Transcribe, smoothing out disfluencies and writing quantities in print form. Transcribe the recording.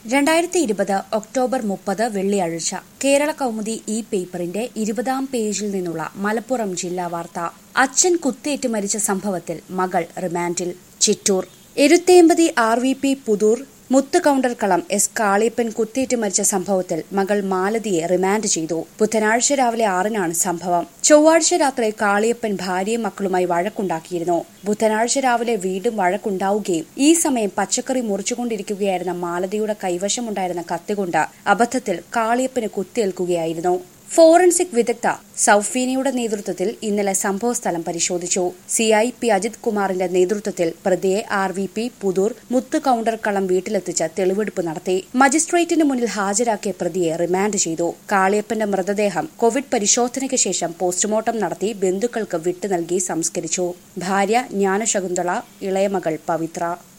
2020 October 30 വെള്ളിയാഴ്ച കേരള കൗമുദി ഈ പേപ്പറിന്റെ 20-ാം പേജിൽ നിന്നുള്ള മലപ്പുറം ജില്ലാ വാർത്ത. അച്ഛൻ കുത്തേറ്റ് മരിച്ച സംഭവത്തിൽ മകൾ റിമാൻഡിൽ. ചിറ്റൂർ എരുത്തേമ്പതി RVP പുതൂർ മുത്ത് കൌണ്ടർക്കളം S കാളിയപ്പൻ കുത്തേറ്റ് മരിച്ച സംഭവത്തിൽ മകൾ മാലതിയെ റിമാൻഡ് ചെയ്തു. ബുധനാഴ്ച രാവിലെ 6-നാണ് സംഭവം. ചൊവ്വാഴ്ച രാത്രി കാളിയപ്പൻ ഭാര്യയും മക്കളുമായി വഴക്കുണ്ടാക്കിയിരുന്നു. ബുധനാഴ്ച രാവിലെ വീണ്ടും വഴക്കുണ്ടാവുകയും ഈ സമയം പച്ചക്കറി മുറിച്ചുകൊണ്ടിരിക്കുകയായിരുന്ന മാലതിയുടെ കൈവശമുണ്ടായിരുന്ന കത്തികൊണ്ട് അബദ്ധത്തിൽ കാളിയപ്പന് കുത്തേൽക്കുകയായിരുന്നു. ഫോറൻസിക് വിദഗ്ധ സൌഫീനയുടെ നേതൃത്വത്തിൽ ഇന്നലെ സംഭവസ്ഥലം പരിശോധിച്ചു. CIP അജിത് കുമാറിന്റെ നേതൃത്വത്തിൽ പ്രതിയെ RVP പുതൂർ മുത്ത് കൌണ്ടർക്കളം വീട്ടിലെത്തിച്ച് തെളിവെടുപ്പ് നടത്തി. മജിസ്ട്രേറ്റിന് മുന്നിൽ ഹാജരാക്കിയ പ്രതിയെ റിമാൻഡ് ചെയ്തു. കാളിയപ്പന്റെ മൃതദേഹം കോവിഡ് പരിശോധനയ്ക്ക് ശേഷം പോസ്റ്റ്മോർട്ടം നടത്തി ബന്ധുക്കൾക്ക് വിട്ടു നൽകി സംസ്കരിച്ചു. ഭാര്യ ജ്ഞാനശകുന്തള, ഇളയമകൾ പവിത്ര.